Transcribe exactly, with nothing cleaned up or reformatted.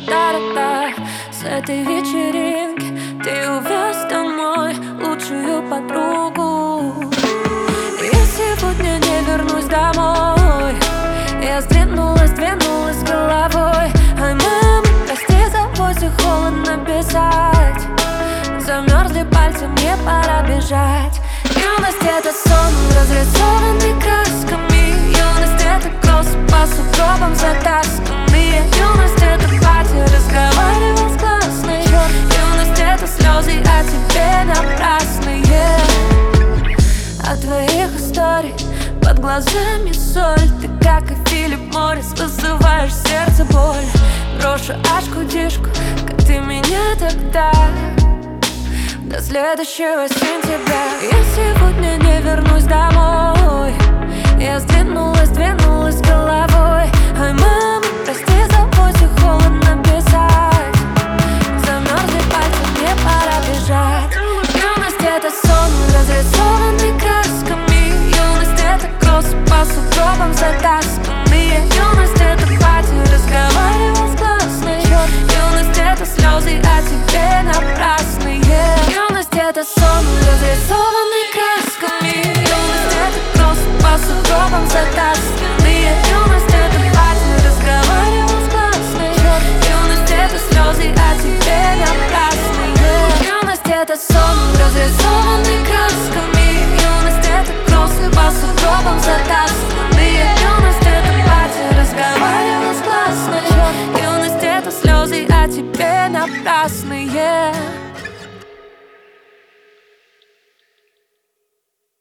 та-та-та. С этой вечеринки ты увез домой лучшую подругу. Я сегодня не вернусь домой. Я сдвинулась, двинулась головой. Ай, мама, прости, за войсы холодно писать. Замерзли пальцы, мне пора бежать. Юность — это сон, разрисованный красками. Юность — это кросс по сугробам за тасками. Юность — это пати, разговаривал с классной. Юность — это слезы, а тебе напрасные. От твоих историй под глазами соль. Ты, как и Филипп Моррис, вызываешь в сердце боль. Брошу ашку дишку, как ты меня тогда. До следующего сентября. Я сегодня не вернусь домой. Я сдвинулась, двинулась головой. Ай, мама, прости, за войсы холодно писать. Замерзли пальцы, мне пора бежать. Юность — это сон, разрисованный красками. Юность — это кросс по сугробам за тасками. Юность — это пати, разговаривал с классной. Юность — это слезы, а тебе напрасные. Юность — это сон, разрисованный красками. Юность — это кросс по сугробам за тасками. Юность — это пати, разговаривал с классной. Юность — это слезы, а тебе напрасные. Юность — это сон, разрисованный красками. Юность — это кросс по сугробам за тасками. Юность — это пати, разговаривал с классной. Юность — это слезы, а тебе напрасные.